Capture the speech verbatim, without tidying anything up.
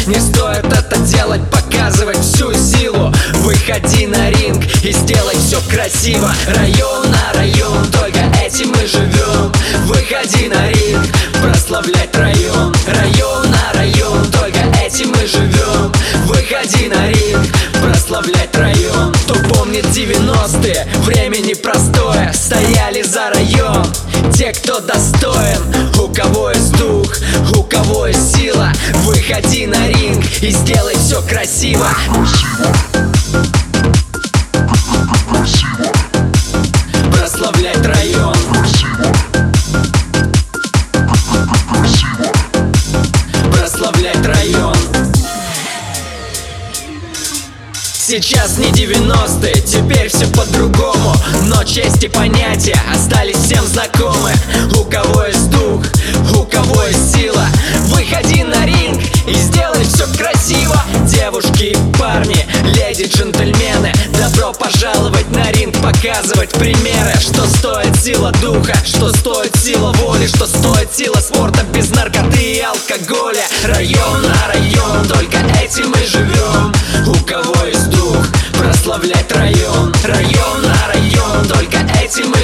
Не стоит это делать, показывать всю силу. Выходи на ринг и сделай все красиво. Район на район, только этим мы живем. Выходи на ринг, прославлять район. Район на район, только этим мы живем. Выходи на ринг, прославлять район. Кто помнит девяностые, время непростое. Стояли за район те, кто достоин. У кого есть дух, у кого есть сила. Выходи на ринг и сделай все красиво. Прославлять район. Прославлять район. Сейчас не девяностые, теперь все по-другому. Но честь и понятия остались всем знакомы. У кого есть дух, у кого есть сила. Выходи на ринг и сделай все красиво. Девушки и парни, леди, джентльмены, добро пожаловать на ринг, показывать примеры. Что стоит сила духа, что стоит сила воли, что стоит сила спорта без наркоты и алкоголя. Район на район, только этим мы живем. У кого есть дух, прославлять район. Район на район, только этим мы